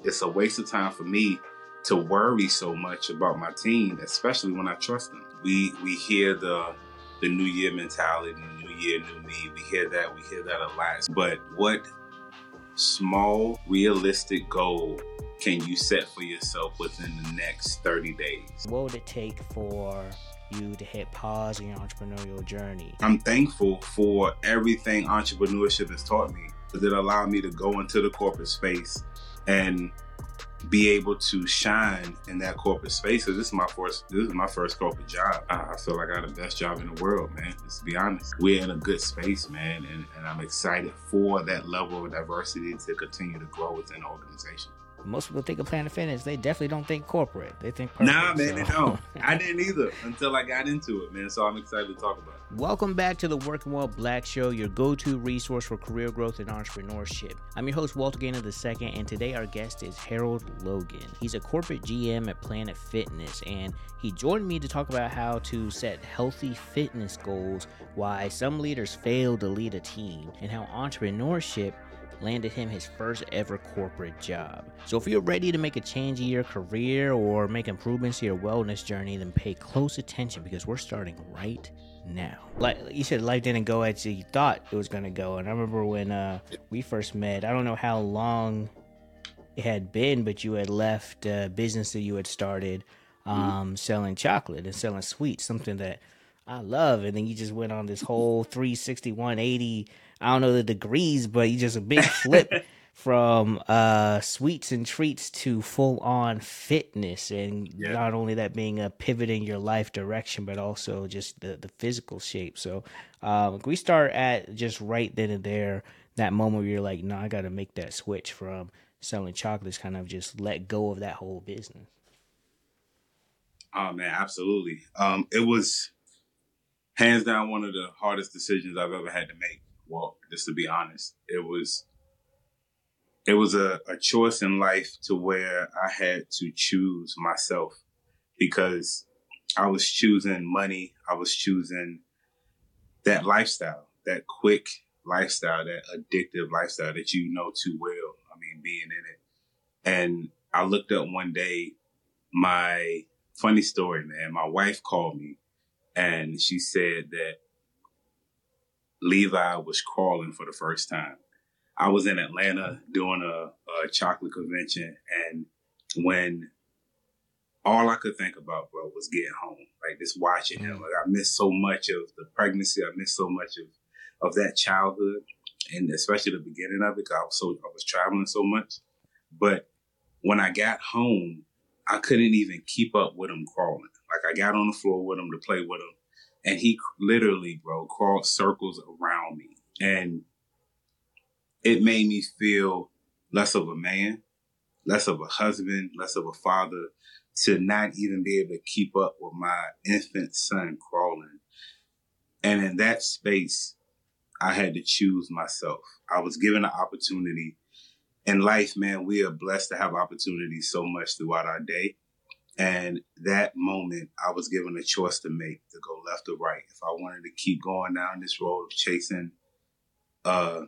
it's a waste of time for me to worry so much about my team, especially when I trust them. We hear the new year mentality, new year, new me. We hear that a lot. But what small, realistic goal can you set for yourself within the next 30 days? What would it take for you to hit pause in your entrepreneurial journey? I'm thankful for everything entrepreneurship has taught me. That allowed me to go into the corporate space and be able to shine in that corporate space. This is my first corporate job. I feel like I got the best job in the world, man. Let's be honest. We're in a good space, man, and I'm excited for that level of diversity to continue to grow within the organization. Most people think of Planet Fitness. They definitely don't think corporate. They think perfect. Nah, man, they don't. I didn't either until I got into it, man. So I'm excited to talk about it. Welcome back to the Working Well Black Show, your go-to resource for career growth and entrepreneurship. I'm your host, Walter Gaynor II, and today our guest is Harold Logan. He's a corporate GM at Planet Fitness, and he joined me to talk about how to set healthy fitness goals, why some leaders fail to lead a team, and how entrepreneurship landed him his first ever corporate job. So if you're ready to make a change in your career or make improvements to your wellness journey, then pay close attention because we're starting right now. Like you said, life didn't go as you thought it was going to go. And I remember when we first met, I don't know how long it had been, but you had left a business that you had started selling chocolate and selling sweets, something that I love. And then you just went on this whole 360, 180, I don't know the degrees, but you just a big flip from sweets and treats to full on fitness. And not only that being a pivot in your life direction, but also just the physical shape. So we start at just right then and there, that moment where you're like, no, I got to make that switch from selling chocolates, kind of just let go of that whole business. Oh, man, absolutely. It was hands down one of the hardest decisions I've ever had to make. Well, just to be honest, it was a choice in life to where I had to choose myself because I was choosing money. I was choosing that lifestyle, that quick lifestyle, that addictive lifestyle that you know too well. I mean, being in it. And I looked up one day, my funny story, man, my wife called me and she said that Levi was crawling for the first time. I was in Atlanta doing a chocolate convention, and when all I could think about, bro, was getting home, like just watching him. Like I missed so much of the pregnancy. I missed so much of that childhood, and especially the beginning of it, because I was traveling so much. But when I got home, I couldn't even keep up with him crawling. Like I got on the floor with him to play with him. And he literally, bro, crawled circles around me. And it made me feel less of a man, less of a husband, less of a father, to not even be able to keep up with my infant son crawling. And in that space, I had to choose myself. I was given an opportunity. In life, man, we are blessed to have opportunities so much throughout our day. And that moment, I was given a choice to make, to go left or right. If I wanted to keep going down this road of chasing a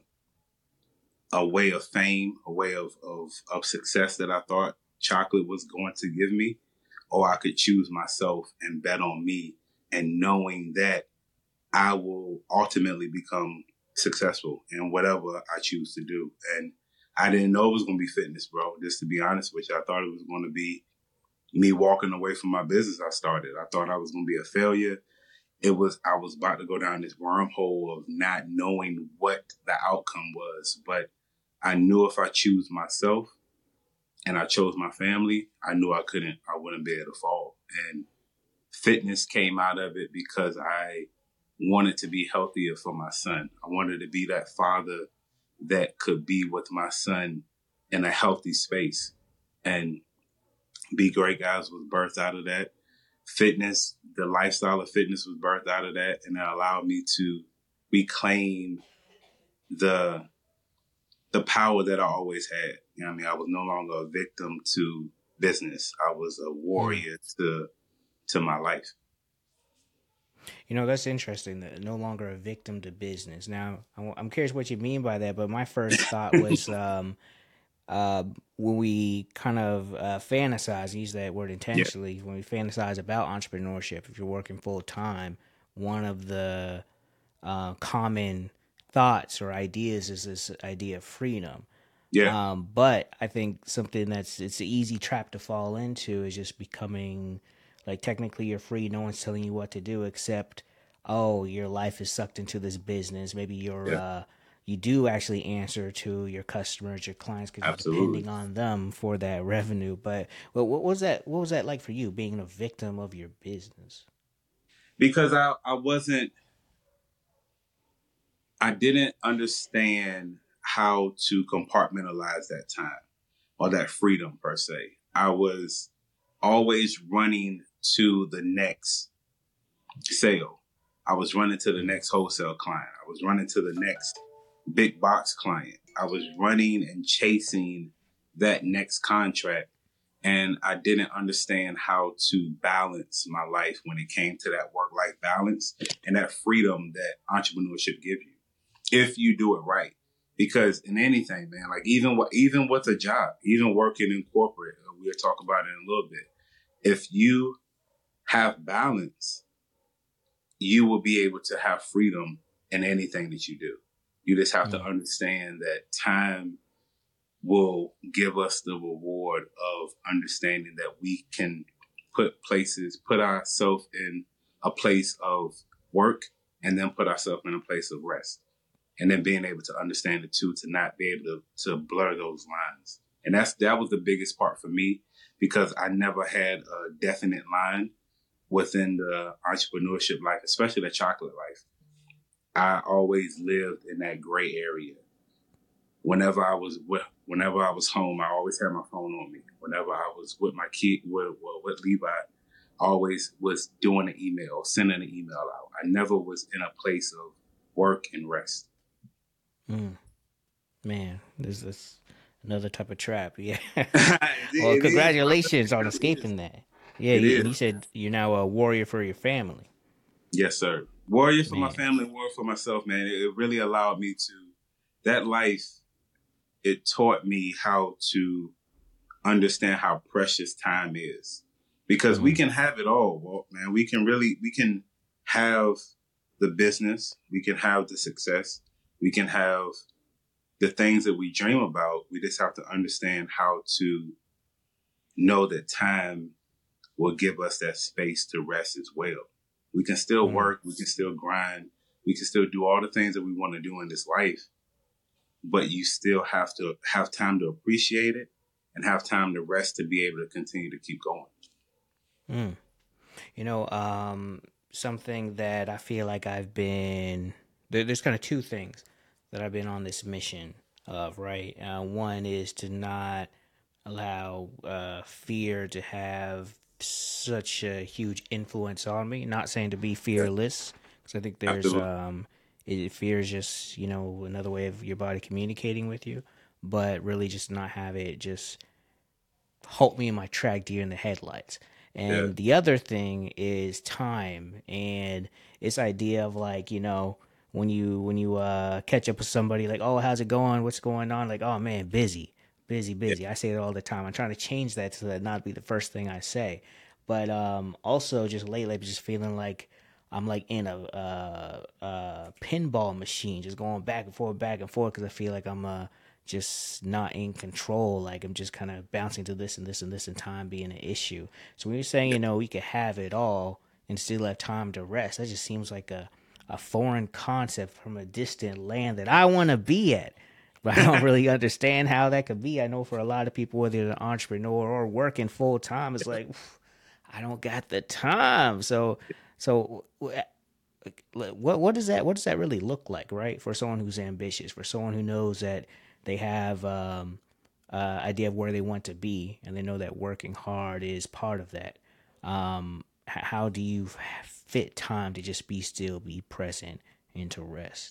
way of fame, a way of success that I thought chocolate was going to give me, or I could choose myself and bet on me and knowing that I will ultimately become successful in whatever I choose to do. And I didn't know it was going to be fitness, bro. Just to be honest with you, I thought it was going to be me walking away from my business I started. I thought I was going to be a failure. I was about to go down this wormhole of not knowing what the outcome was. But I knew if I choose myself and I chose my family, I knew I wouldn't be able to fall. And fitness came out of it because I wanted to be healthier for my son. I wanted to be that father that could be with my son in a healthy space. And Be Great Guys was birthed out of that. Fitness, the lifestyle of fitness was birthed out of that. And it allowed me to reclaim the power that I always had. You know what I mean? I was no longer a victim to business. I was a warrior to my life. You know, that's interesting, that no longer a victim to business. Now, I'm curious what you mean by that, but my first thought was when we kind of fantasize, use that word Yeah. intentionally, when we fantasize about entrepreneurship, if you're working full time, one of the common thoughts or ideas is this idea of freedom. Yeah. But I think something it's an easy trap to fall into is just becoming like technically you're free. No one's telling you what to do except, oh, your life is sucked into this business. Maybe Yeah. you do actually answer to your customers, your clients, because you're Absolutely. depending on them for that revenue. But what was that? What was that like for you, being a victim of your business? Because I didn't understand how to compartmentalize that time or that freedom per se. I was always running to the next sale. I was running to the next wholesale client. I was running to the next big box client. I was running and chasing that next contract. And I didn't understand how to balance my life when it came to that work-life balance and that freedom that entrepreneurship gives you if you do it right. Because in anything, man, like even with a job, even working in corporate, we'll talk about it in a little bit. If you have balance, you will be able to have freedom in anything that you do. You just have to Mm. understand that time will give us the reward of understanding that we can put ourselves in a place of work and then put ourselves in a place of rest. And then being able to understand the two, to not be able to blur those lines. And that was the biggest part for me because I never had a definite line within the entrepreneurship life, especially the chocolate life. I always lived in that gray area. Whenever I was home, I always had my phone on me. Whenever I was with my kid, with Levi, I always was doing an email, sending an email out. I never was in a place of work and rest. Mm. Man, this another type of trap. Yeah. Well, It is, brother. congratulations on It is. escaping that. Yeah, It and is. you said you're now a warrior for your family. Yes, sir. Warrior for my Man. family, warrior for myself, man. It really allowed me to, that life, it taught me how to understand how precious time is. Because we Mm. can have it all, Walt, man. We can have the business, we can have the success, we can have the things that we dream about. We just have to understand how to know that time will give us that space to rest as well. We can still Mm. work, we can still grind, we can still do all the things that we want to do in this life, but you still have to have time to appreciate it and have time to rest to be able to continue to keep going. Mm. You know, something that I feel like there's kind of two things that I've been on this mission of, right? One is to not allow fear to have such a huge influence on me. Not saying to be Yeah, fearless, because I think absolutely. fear is just another way of your body communicating with you, but really just not have it just halt me in my track deer in the headlights. Yeah, And the other thing is time and this idea of like, when you catch up with somebody like, oh, how's it going? What's going on? Like, oh man, busy, busy, yeah, busy. I say it all the time. I'm trying to change that so that not be the first thing I say. But also just lately, I'm just feeling like I'm like in a pinball machine, just going back and forth, because I feel like I'm just not in control. Like I'm just kind of bouncing to this and this and this, and time being an issue. So when you're saying, yeah. we could have it all and still have time to rest, that just seems like a foreign concept from a distant land that I want to be at. But I don't really understand how that could be. I know for a lot of people, whether they're an entrepreneur or working full time, it's like, I don't got the time. So what does that really look like, right? For someone who's ambitious, for someone who knows that they have idea of where they want to be, and they know that working hard is part of that. How do you fit time to just be still, be present, and to rest?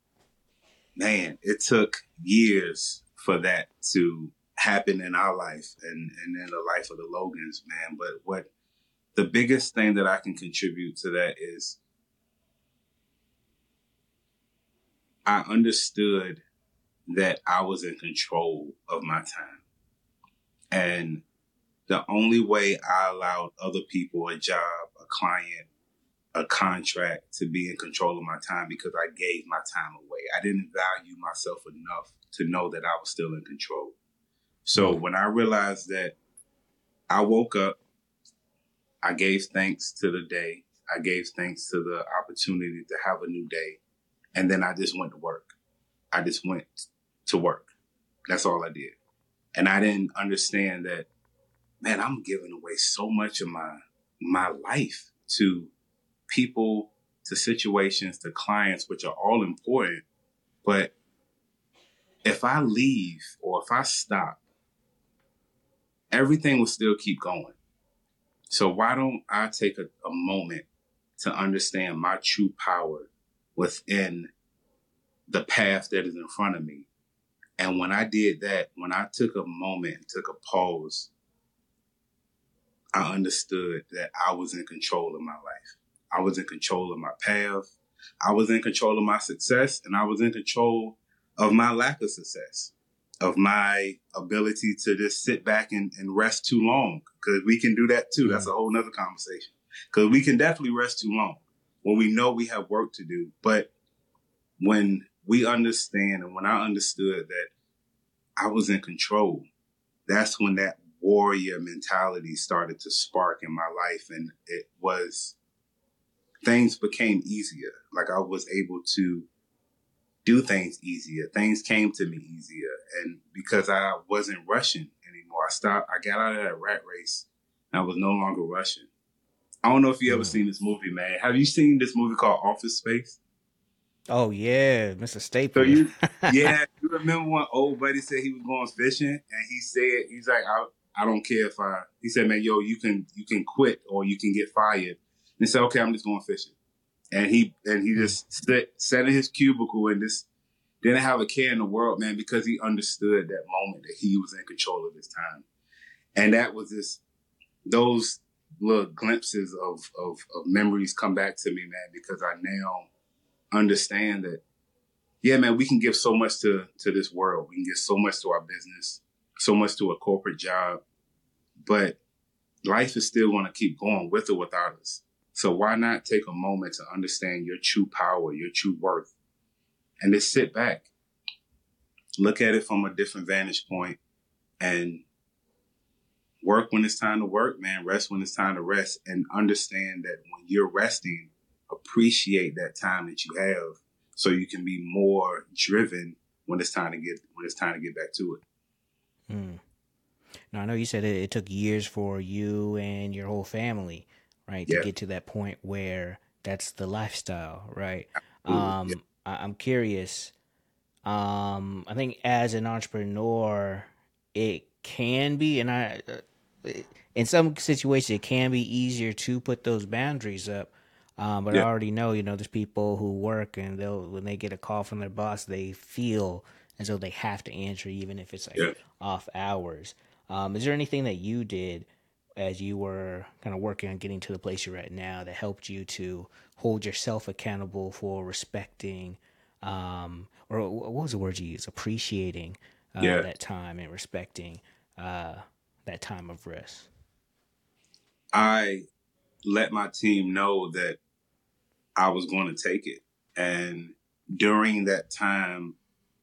Man, it took years for that to happen in our life and in the life of the Logans, man. But what the biggest thing that I can contribute to that is I understood that I was in control of my time. And the only way I allowed other people, a job, a client, a contract, to be in control of my time because I gave my time away. I didn't value myself enough to know that I was still in control. So when I realized that, I woke up, I gave thanks to the day. I gave thanks to the opportunity to have a new day. And then I just went to work. I just went to work. That's all I did. And I didn't understand that, man, I'm giving away so much of my life to people, to situations, to clients, which are all important. But if I leave or if I stop, everything will still keep going. So why don't I take a moment to understand my true power within the path that is in front of me? And when I did that, when I took a moment, took a pause, I understood that I was in control of my life. I was in control of my path. I was in control of my success, and I was in control of my lack of success, of my ability to just sit back and rest too long, because we can do that too. That's a whole nother conversation, because we can definitely rest too long when we know we have work to do. But when we understand, and when I understood that I was in control, that's when that warrior mentality started to spark in my life. And things became easier. Like I was able to do things easier. Things came to me easier. And because I wasn't rushing anymore, I got out of that rat race and I was no longer rushing. I don't know if you ever seen this movie, man. Have you seen this movie called Office Space? Oh yeah, Mr. So Stapler. you remember when old buddy said he was going fishing and he's like, I don't care he said, man, yo, you can quit or you can get fired. And he said, okay, I'm just going fishing. And he just sat in his cubicle and just didn't have a care in the world, man, because he understood that moment that he was in control of his time. And that was those little glimpses of memories come back to me, man, because I now understand that, yeah, man, we can give so much to this world. We can give so much to our business, so much to a corporate job, but life is still going to keep going with or without us. So why not take a moment to understand your true power, your true worth, and just sit back, look at it from a different vantage point, and work when it's time to work, man, rest when it's time to rest, and understand that when you're resting, appreciate that time that you have so you can be more driven when it's time to get back to it. Now, I know you said it took years for you and your whole family, right, to get to that point where that's the lifestyle, right? I'm curious. I think as an entrepreneur, it can be, and in some situations, it can be easier to put those boundaries up. But I already know, there's people who work and when they get a call from their boss, they feel as though they have to answer, even if it's like off hours. Is there anything that you did as you were kind of working on getting to the place you're at now that helped you to hold yourself accountable for respecting, or what was the word you used? Appreciating that time and respecting that time of rest? I let my team know that I was going to take it. And during that time,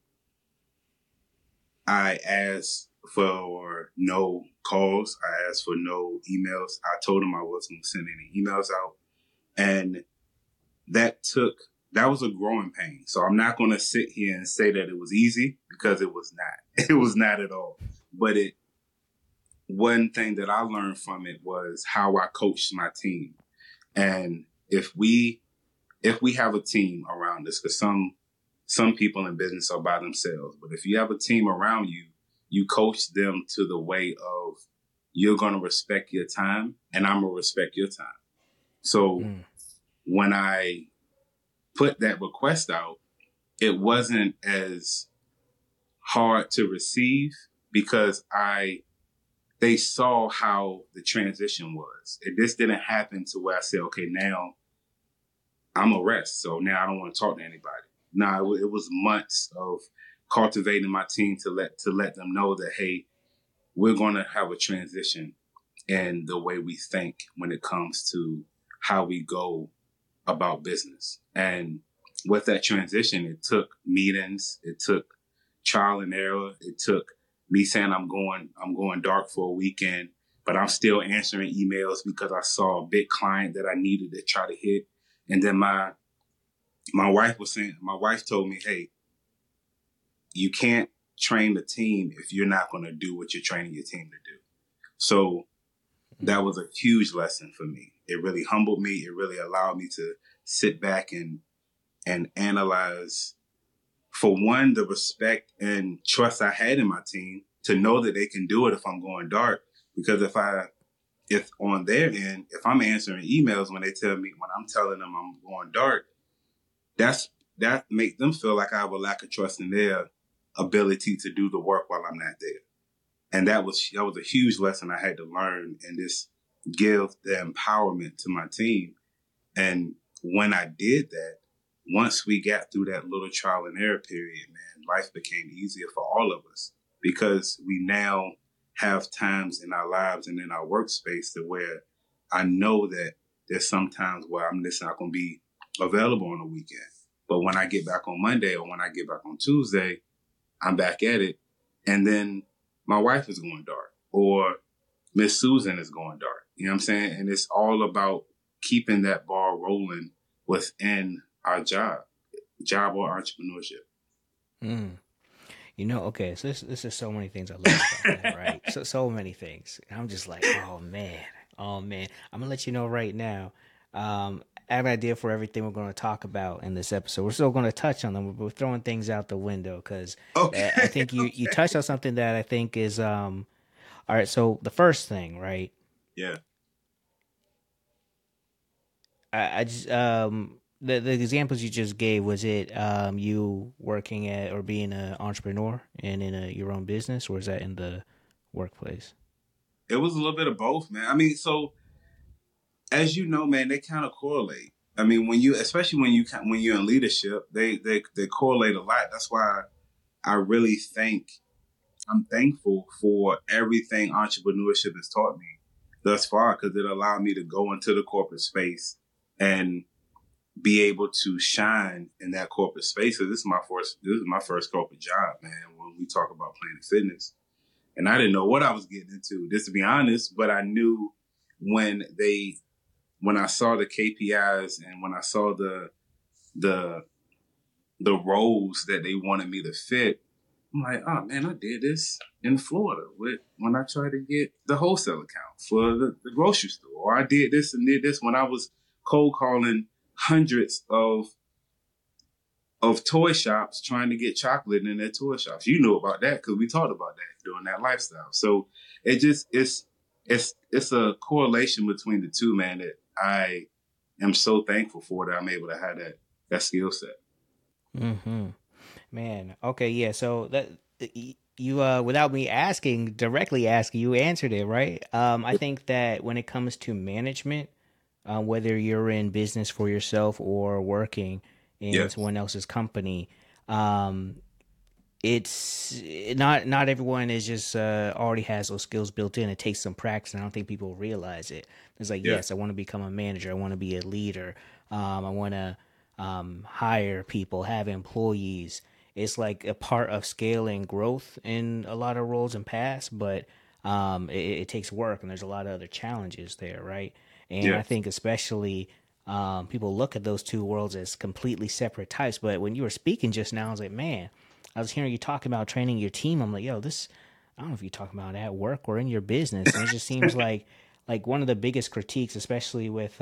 I asked for no calls. I asked for no emails. I told them I wasn't going to send any emails out. And that was a growing pain. So I'm not going to sit here and say that it was easy, because it was not. It was not at all. But one thing that I learned from it was how I coached my team. And if we have a team around us, because some people in business are by themselves, but if you have a team around you, you coach them to the way of, you're going to respect your time and I'm going to respect your time. So when I put that request out, it wasn't as hard to receive, because they saw how the transition was. This didn't happen to where I said, okay, now I'm a rest, so now I don't want to talk to anybody. No, it was months of cultivating my team to let them know that, hey, we're going to have a transition in the way we think when it comes to how we go about business. And with that transition, it took meetings, it took trial and error, it took me saying I'm going dark for a weekend, but I'm still answering emails because I saw a big client that I needed to try to hit. And then my wife told me, hey, you can't train the team if you're not going to do what you're training your team to do. So that was a huge lesson for me. It really humbled me. It really allowed me to sit back and analyze, for one, the respect and trust I had in my team to know that they can do it if I'm going dark. Because if on their end, if I'm answering emails when I'm telling them I'm going dark, that makes them feel like I have a lack of trust in their ability to do the work while I'm not there. And that was a huge lesson I had to learn and just give the empowerment to my team. And when I did that, once we got through that little trial and error period, man, life became easier for all of us because we now have times in our lives and in our workspace to where I know that there's some times where I'm just not going to be available on the weekend. But when I get back on Monday or when I get back on Tuesday, I'm back at it. And then my wife is going dark or Miss Susan is going dark. You know what I'm saying? And it's all about keeping that ball rolling within our job or entrepreneurship. You know, okay, so this is so many things I love about that, right? So many things. And I'm just like, oh man. I'm gonna let you know right now. I have an idea for everything we're going to talk about in this episode. We're still going to touch on them. We're throwing things out the window because I think you touched on something that I think is all right. So the first thing, right? Yeah. I just the examples you just gave, was it you working at or being an entrepreneur and in your own business, or is that in the workplace? It was a little bit of both, man. I mean, so as you know, man, they kind of correlate. I mean, especially when you're in leadership, they correlate a lot. That's why I'm thankful for everything entrepreneurship has taught me thus far, because it allowed me to go into the corporate space and be able to shine in that corporate space. So this is my first corporate job, man. When we talk about Planet Fitness, and I didn't know what I was getting into, just to be honest, but I knew when I saw the KPIs and when I saw the roles that they wanted me to fit, I'm like, oh man, I did this in Florida when I tried to get the wholesale account for the grocery store. Or I did this when I was cold calling hundreds of toy shops trying to get chocolate in their toy shops. You know about that because we talked about that during that lifestyle. So it's a correlation between the two, man, that I am so thankful for, that I'm able to have that skill set. Mm-hmm. Man. Okay. Yeah. So that you, without me directly asking, you answered it, right? I think that when it comes to management, whether you're in business for yourself or working in someone else's company, it's not everyone is just already has those skills built in. It takes some practice, and I don't think people realize it. It's like, yes, I want to become a manager. I want to be a leader. I want to hire people, have employees. It's like a part of scaling growth in a lot of roles and paths, but it takes work, and there's a lot of other challenges there, right? And I think especially people look at those two worlds as completely separate types. But when you were speaking just now, I was like, man, I was hearing you talk about training your team. I'm like, yo, this, I don't know if you're talking about at work or in your business. And it just seems like one of the biggest critiques, especially with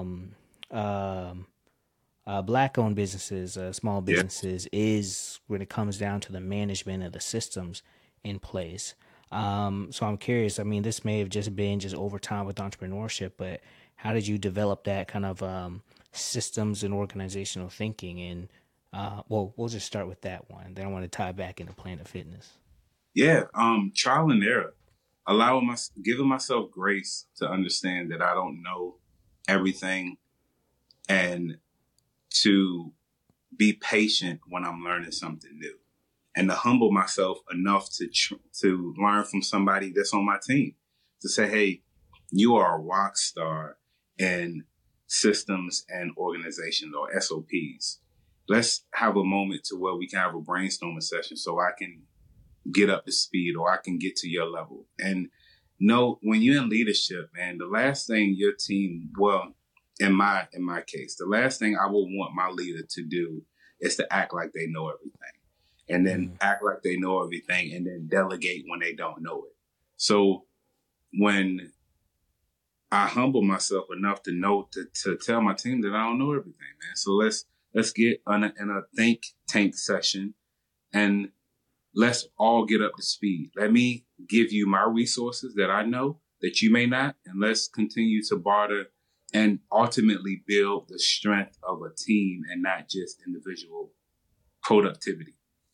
black-owned businesses, small businesses, is when it comes down to the management of the systems in place. So I'm curious. I mean, this may have just been over time with entrepreneurship, but how did you develop that kind of systems and organizational thinking? And well, we'll just start with that one. Then I want to tie back into Planet Fitness. Yeah, trial and error, giving myself grace to understand that I don't know everything, and to be patient when I'm learning something new. and to humble myself enough to learn from somebody that's on my team, to say, hey, you are a rock star in systems and organizations, or SOPs. Let's have a moment to where we can have a brainstorming session so I can get up to speed, or I can get to your level. And no, when you're in leadership, man, the last thing your team, well, in my case, the last thing I would want my leader to do is to act like they know everything, and then act like they know everything, and then delegate when they don't know it. So when I humble myself enough to know to tell my team that I don't know everything, man. So let's get in a think tank session, and let's all get up to speed. Let me give you my resources that I know that you may not, and let's continue to barter and ultimately build the strength of a team and not just individual productivity.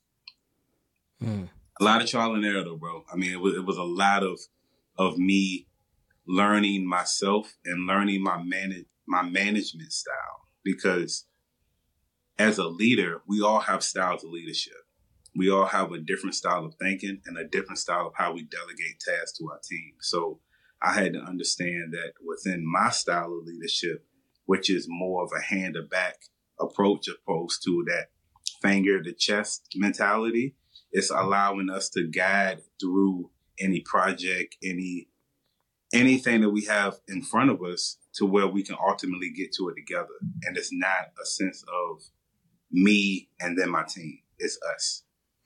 A lot of trial and error, though, bro. I mean, it was a lot of me learning myself and learning my management style, because as a leader, we all have styles of leadership. We all have a different style of thinking and a different style of how we delegate tasks to our team. So I had to understand that within my style of leadership, which is more of a hand to back approach opposed to that finger to chest mentality, it's allowing us to guide through any project, anything that we have in front of us, to where we can ultimately get to it together. And it's not a sense of me and then my team. It's us.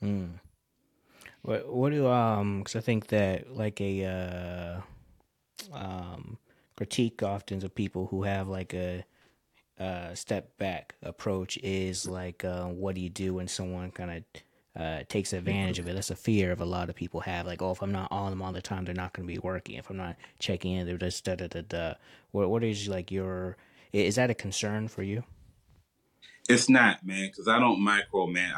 What do because I think that like a critique often of people who have like a step back approach is like, what do you do when someone kind of takes advantage of it? That's a fear of a lot of people have. Like, oh, if I'm not on them all the time, they're not going to be working. If I'm not checking in, they're just da da da da. What is like is that a concern for you? It's not, man, because I don't micromanage.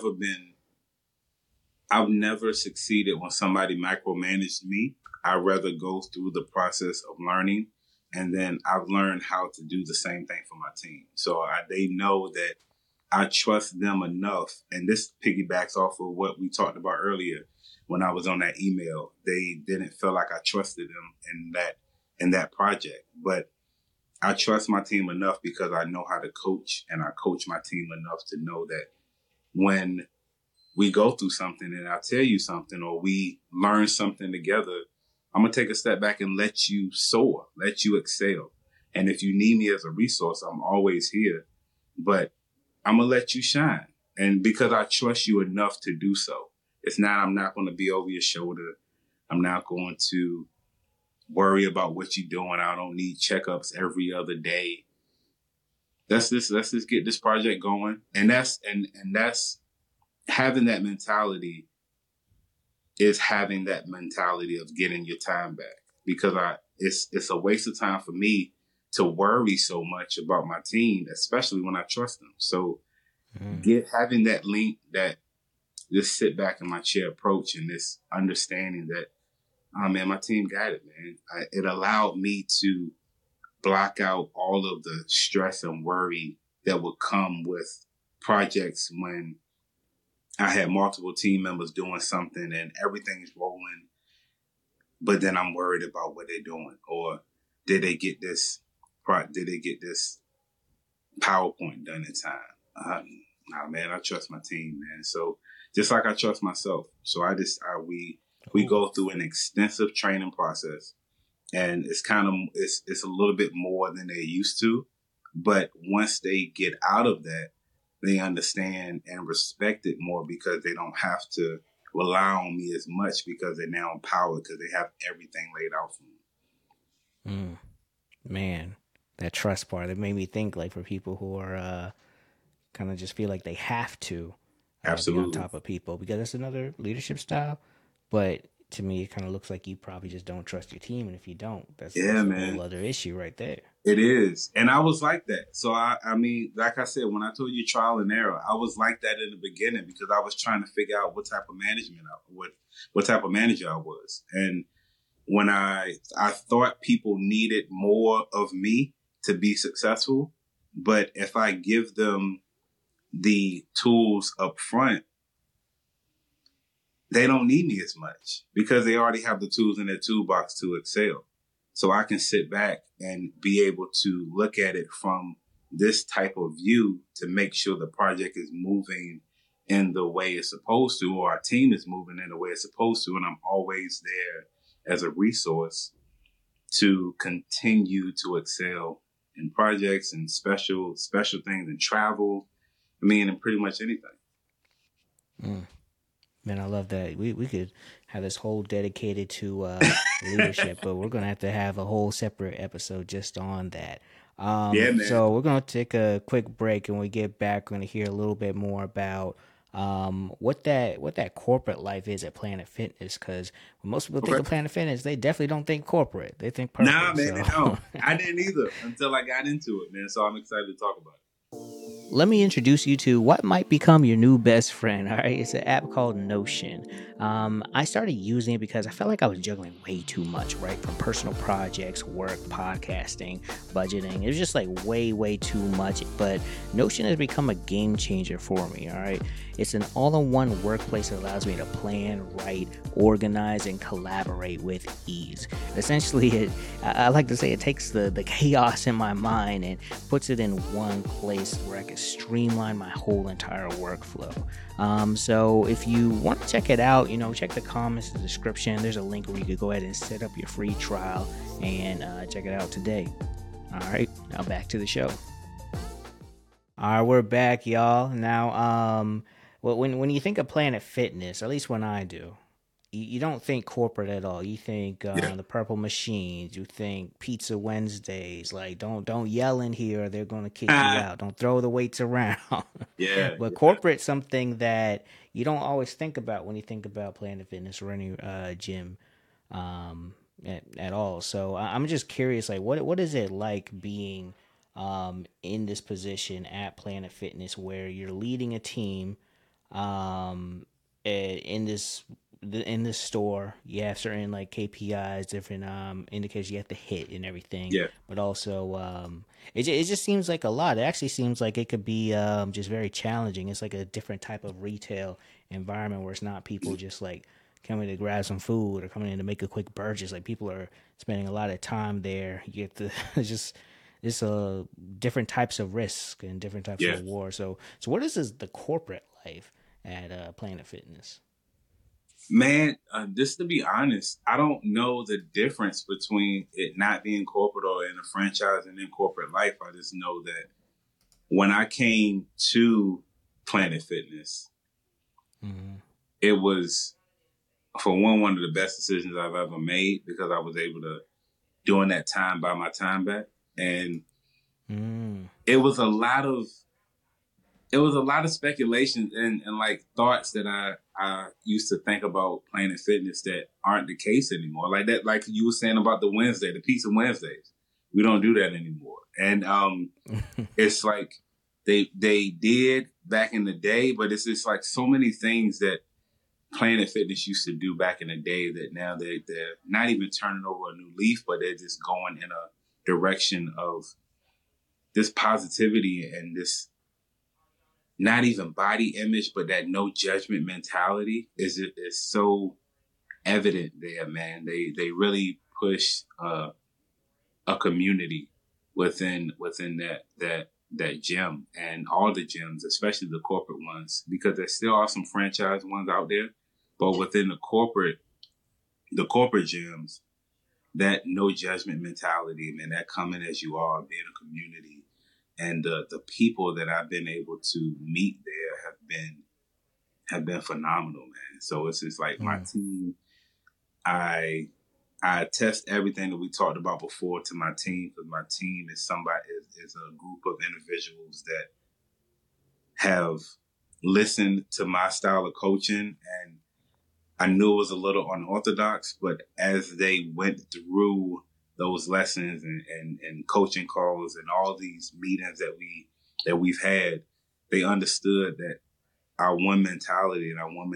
I've never succeeded when somebody micromanaged me. I'd rather go through the process of learning, and then I've learned how to do the same thing for my team. So they know that I trust them enough. And this piggybacks off of what we talked about earlier when I was on that email. They didn't feel like I trusted them in that project. But I trust my team enough because I know how to coach, and I coach my team enough to know that when we go through something and I tell you something, or we learn something together, I'm going to take a step back and let you soar, let you excel. And if you need me as a resource, I'm always here, but I'm going to let you shine. And because I trust you enough to do so, I'm not going to be over your shoulder. I'm not going to worry about what you're doing. I don't need checkups every other day. Let's just get this project going. And that's having that mentality is having that mentality of getting your time back, because it's a waste of time for me to worry so much about my team, especially when I trust them. So having that link, that just sit back in my chair approach, and this understanding that, oh man, my team got it, man. It allowed me to block out all of the stress and worry that would come with projects when I had multiple team members doing something and everything is rolling, but then I'm worried about what they're doing, or did they get this PowerPoint done in time? Nah, man, I trust my team, man. So just like I trust myself. So we go through an extensive training process, and it's a little bit more than they're used to. But once they get out of that, they understand and respect it more, because they don't have to rely on me as much, because they're now empowered, because they have everything laid out for them. Man, that trust part, it made me think, like, for people who are kind of just feel like they have to be on top of people, because that's another leadership style. But to me, it kind of looks like you probably just don't trust your team. And if you don't, that's a whole other issue right there. It is. And I was like that. So, I mean, like I said, when I told you trial and error, I was like that in the beginning, because I was trying to figure out what type of what type of manager I was. And when I thought people needed more of me to be successful, but if I give them the tools up front, they don't need me as much because they already have the tools in their toolbox to excel. So I can sit back and be able to look at it from this type of view to make sure the project is moving in the way it's supposed to, or our team is moving in the way it's supposed to. And I'm always there as a resource to continue to excel in projects and special things and travel. I mean, and pretty much anything. Man, I love that. We could have this whole dedicated to leadership, but we're gonna have to have a whole separate episode just on that. Yeah, man. So we're gonna take a quick break, and when we get back, we're gonna hear a little bit more about what that corporate life is at Planet Fitness. Because when most people think of Planet Fitness, they definitely don't think corporate. They think perfect. Nah, man, they don't. I didn't either until I got into it, man. So I'm excited to talk about it. Let me introduce you to what might become your new best friend. All right, it's an app called Notion. I started using it because I felt like I was juggling way too much, right? From personal projects, work, podcasting, budgeting. It was just like way too much. But Notion has become a game changer for me. All right, it's an all-in-one workplace that allows me to plan, write, organize, and collaborate with ease. Essentially, I like to say it takes the chaos in my mind and puts it in one place where I can streamline my whole entire workflow. So if you want to check it out, check the comments, the description. There's a link where you could go ahead and set up your free trial and check it out today. All right, now back to the show. All right, we're back, y'all. Now, well, when you think of Planet Fitness, at least when I do, you don't think corporate at all. You think the purple machines. You think Pizza Wednesdays. Like, don't yell in here, or they're going to kick you out. Don't throw the weights around. Yeah. But corporate's something that you don't always think about when you think about Planet Fitness or any gym at all. So I'm just curious, like, what is it like being in this position at Planet Fitness where you're leading a team in this store? You have certain like KPIs, different indicators you have to hit and everything. Yeah. But also, it just seems like a lot. It actually seems like it could be just very challenging. It's like a different type of retail environment where it's not people just like coming to grab some food or coming in to make a quick purchase. Like, people are spending a lot of time there. You get to it's different types of risk and different types of reward. So what is the corporate life at Planet Fitness? Man, just to be honest, I don't know the difference between it not being corporate or in a franchise and in corporate life. I just know that when I came to Planet Fitness, it was, for one of the best decisions I've ever made, because I was able to, during that time, buy my time back. And it was a lot of speculation and like thoughts that I used to think about Planet Fitness that aren't the case anymore. Like that, like you were saying about the Pizza Wednesdays. We don't do that anymore. And it's like they did back in the day, but it's just like so many things that Planet Fitness used to do back in the day that now they're not even turning over a new leaf, but they're just going in a direction of this positivity and this not even body image, but that no judgment mentality is so evident there, man. They really push a community within that gym, and all the gyms, especially the corporate ones, because there still are some franchise ones out there, but within the corporate gyms, that no judgment mentality, man, that coming as you are, being a community. And the people that I've been able to meet there have been phenomenal, man. So it's just like my team. I attest everything that we talked about before to my team, because my team is is a group of individuals that have listened to my style of coaching, and I knew it was a little unorthodox, but as they went through those lessons and coaching calls and all these meetings that we've had, they understood that our one mentality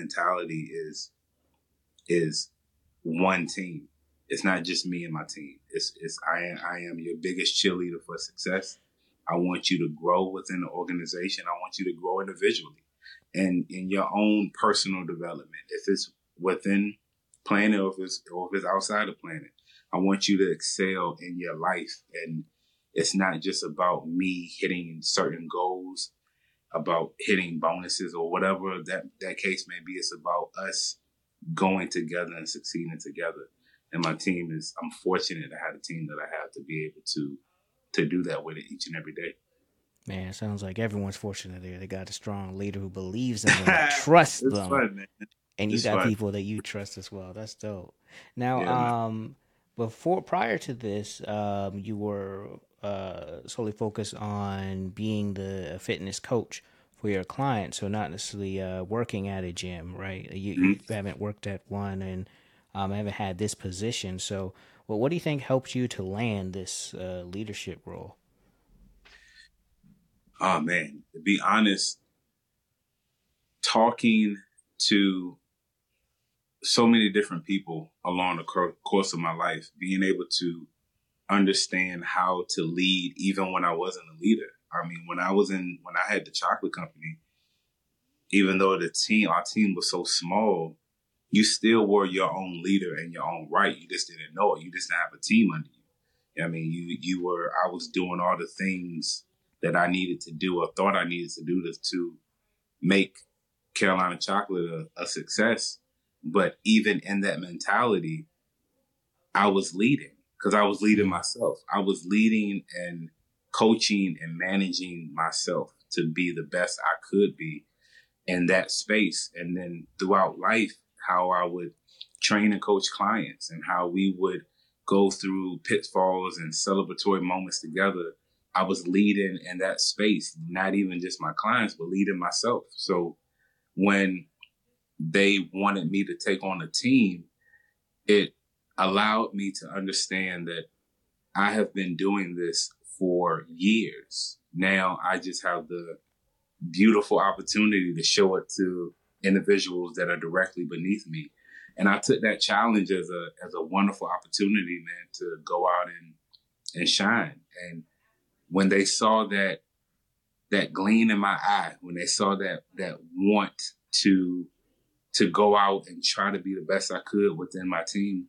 is one team. It's not just me and my team. It's I am your biggest cheerleader for success. I want you to grow within the organization. I want you to grow individually and in your own personal development. If it's within Planet or if it's outside of Planet. I want you to excel in your life. And it's not just about me hitting certain goals, about hitting bonuses or whatever that case may be. It's about us going together and succeeding together. And my team I'm fortunate to have a team that I have to be able to do that with it each and every day. Man, it sounds like everyone's fortunate there. They got a strong leader who believes in them, that trusts It's them. fun, man. And you It's got fun. people that you trust as well. That's dope. Now, Yeah, prior to this, you were solely focused on being the fitness coach for your clients, so not necessarily working at a gym, right? You haven't worked at one and haven't had this position. So, well, what do you think helped you to land this leadership role? Oh man, to be honest, talking to so many different people along the course of my life, being able to understand how to lead even when I wasn't a leader. I mean, when I had the chocolate company, even though our team was so small, you still were your own leader in your own right. You just didn't know it. You just didn't have a team under you. I mean, I was doing all the things that I needed to do or thought I needed to do to make Carolina Chocolate a success. But even in that mentality, I was leading because I was leading myself. I was leading and coaching and managing myself to be the best I could be in that space. And then throughout life, how I would train and coach clients and how we would go through pitfalls and celebratory moments together. I was leading in that space, not even just my clients, but leading myself. So when they wanted me to take on a team, it allowed me to understand that I have been doing this for years. Now I just have the beautiful opportunity to show it to individuals that are directly beneath me. And I took that challenge as a wonderful opportunity, man, to go out and shine. And when they saw that gleam in my eye, when they saw that want to go out and try to be the best I could within my team,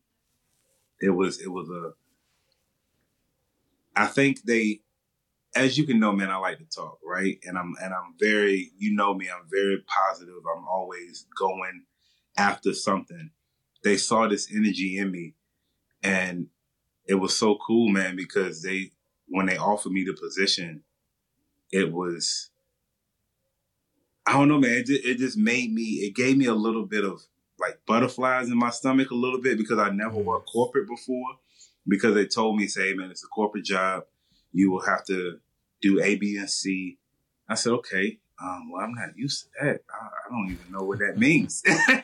I think as you can know, man, I like to talk, right? And I'm very, you know me, I'm very positive. I'm always going after something. They saw this energy in me, and it was so cool, man, because when they offered me the position, it was, I don't know, man, it just it gave me a little bit of like butterflies in my stomach a little bit because I never worked corporate before, because they told me, say, hey, man, it's a corporate job. You will have to do A, B, and C. I said, okay, well, I'm not used to that. I don't even know what that means.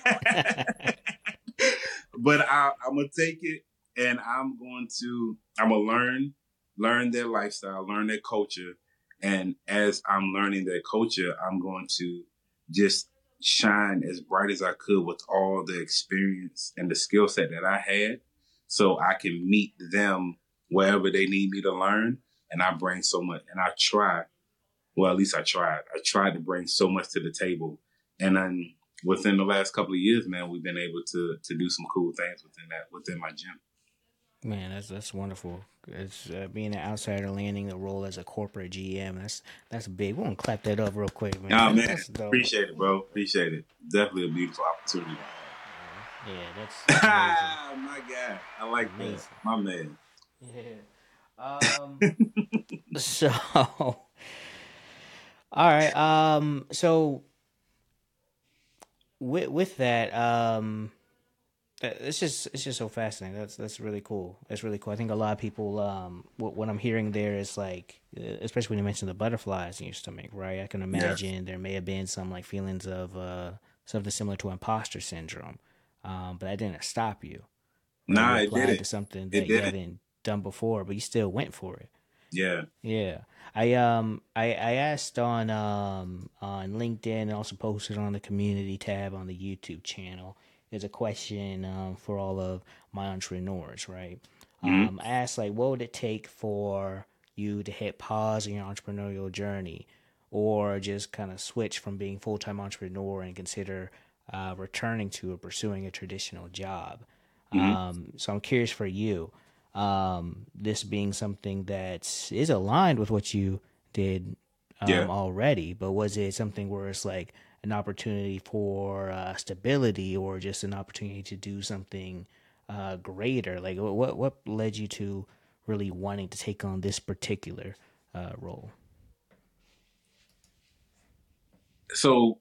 But I'm going to take it, and I'm going to learn their lifestyle, learn their culture. And as I'm learning their culture, I'm going to just shine as bright as I could with all the experience and the skill set that I had, so I can meet them wherever they need me to learn. And I bring so much, and I try, well, at least I tried to bring so much to the table. And then within the last couple of years, man, we've been able to do some cool things within my gym. Man, that's wonderful. It's being an outsider landing the role as a corporate GM. That's big. We're gonna clap that up real quick, man. Oh, man, That's dope. appreciate it, bro. Appreciate it. Definitely a beautiful opportunity. Yeah, that's amazing. My guy, I like Amazing. that, my man. Yeah. So, all right. So with that, it's just so fascinating. That's really cool. That's really cool. I think a lot of people, what I'm hearing there is like, especially when you mention the butterflies in your stomach, right? I can imagine there may have been some like feelings of something similar to imposter syndrome, but that didn't stop you. Right? Nah, You it applied didn't. to something It that you didn't. haven't done before, but you still went for it. Yeah. Yeah. I asked on LinkedIn and also posted on the community tab on the YouTube channel. There's a question for all of my entrepreneurs, right? Mm-hmm. I asked like, what would it take for you to hit pause in your entrepreneurial journey, or just kind of switch from being full time entrepreneur and consider returning to or pursuing a traditional job. Hmm. So I'm curious for you, this being something that is aligned with what you did Yeah. already, but was it something where it's like an opportunity for stability or just an opportunity to do something greater? Like what led you to really wanting to take on this particular role? So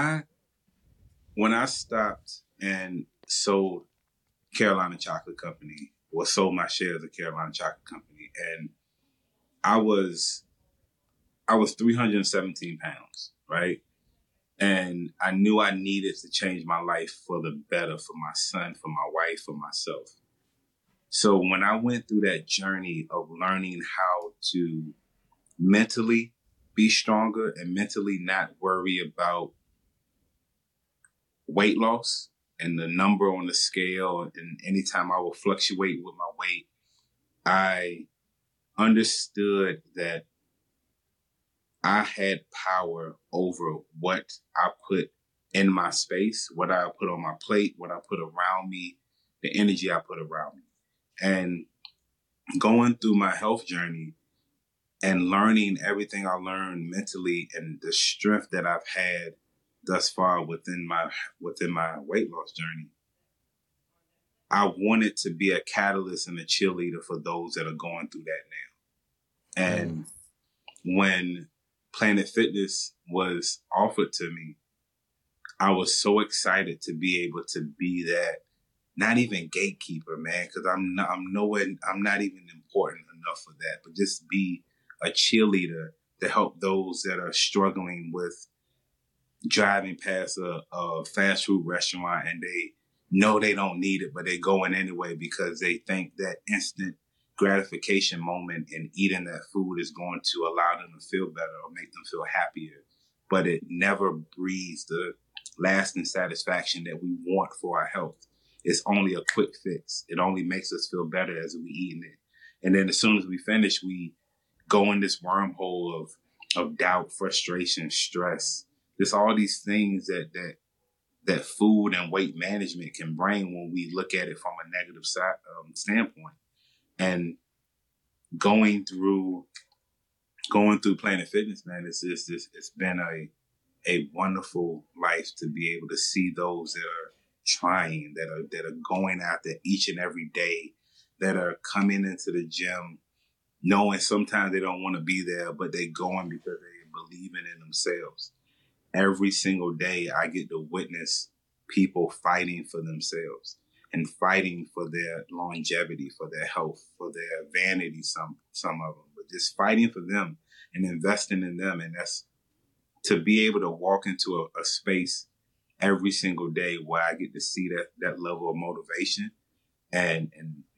when I stopped and sold Carolina Chocolate Company, or sold my shares of Carolina Chocolate Company, and I was I was 317 pounds, right? And I knew I needed to change my life for the better, for my son, for my wife, for myself. So when I went through that journey of learning how to mentally be stronger and mentally not worry about weight loss and the number on the scale, and anytime I would fluctuate with my weight, I understood that I had power over what I put in my space, what I put on my plate, what I put around me, the energy I put around me. And going through my health journey and learning everything I learned mentally and the strength that I've had thus far within my weight loss journey, I wanted to be a catalyst and a cheerleader for those that are going through that now. Mm. And when Planet Fitness was offered to me, I was so excited to be able to be that, not even gatekeeper, man, because I'm not even important enough for that, but just be a cheerleader to help those that are struggling with driving past a fast food restaurant and they know they don't need it, but they go in anyway because they think that instant gratification moment in eating that food is going to allow them to feel better or make them feel happier. But it never breeds the lasting satisfaction that we want for our health. It's only a quick fix. It only makes us feel better as we eating it. And then as soon as we finish, we go in this wormhole of doubt, frustration, stress. There's all these things that food and weight management can bring when we look at it from a negative standpoint. And going through Planet Fitness, man, it's been a wonderful life to be able to see those that are trying, that are going out there each and every day, that are coming into the gym, knowing sometimes they don't want to be there, but they going because they believing in themselves. Every single day I get to witness people fighting for themselves and fighting for their longevity, for their health, for their vanity, some of them, but just fighting for them and investing in them. And that's to be able to walk into a space every single day where I get to see that level of motivation and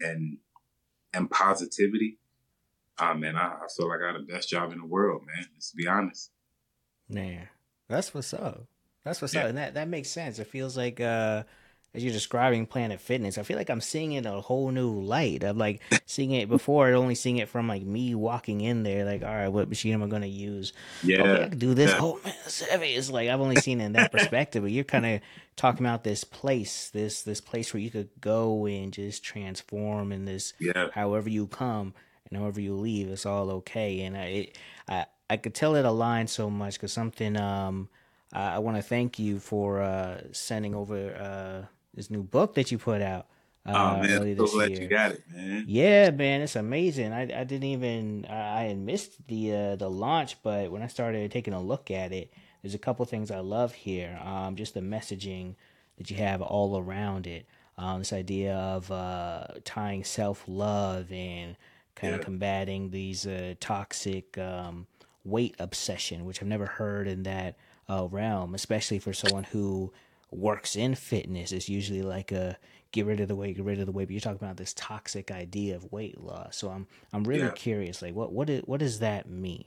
and positivity. Man, I feel like I got the best job in the world, man. Let's be honest. Man, that's what's up. That's what's Yeah. up, and that makes sense. It feels like as you're describing Planet Fitness, I feel like I'm seeing it in a whole new light. I'm like seeing it before, I'd only seeing it from like me walking in there, like, all right, what machine am I gonna use? Okay, I Yeah. can do this. Yeah. Oh man, it's heavy. It's like I've only seen it in that perspective, but you're kind of talking about this place, this place where you could go and just transform in this. Yeah. However you come and however you leave, it's all okay. And I could tell it aligns so much because something I want to thank you for sending over this new book that you put out Oh man, early so this glad you year. got it, man. Yeah, man, it's amazing. I didn't even I had missed the launch, but when I started taking a look at it, there's a couple things I love here. Just the messaging that you have all around it. This idea of tying self love and kind of Yeah. combating these toxic weight obsession, which I've never heard in that realm, especially for someone who works in fitness. It's usually like a get rid of the weight, get rid of the weight. But you're talking about this toxic idea of weight loss. So I'm really Yeah. curious. Like, what does that mean?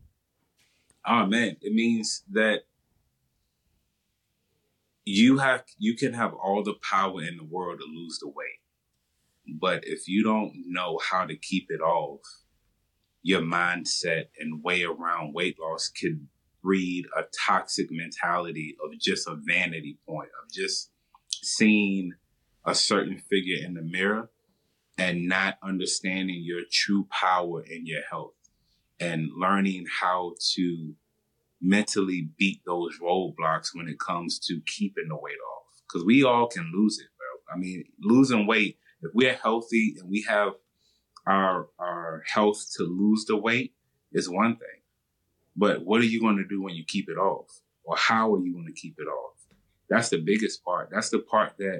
Oh man, it means that you can have all the power in the world to lose the weight. But if you don't know how to keep it off, your mindset and way around weight loss could breed a toxic mentality of just a vanity point, of just seeing a certain figure in the mirror and not understanding your true power in your health and learning how to mentally beat those roadblocks when it comes to keeping the weight off. Because we all can lose it, bro. I mean, losing weight, if we're healthy and we have our health to lose the weight is one thing. But what are you going to do when you keep it off? Or how are you going to keep it off? That's the biggest part. That's the part that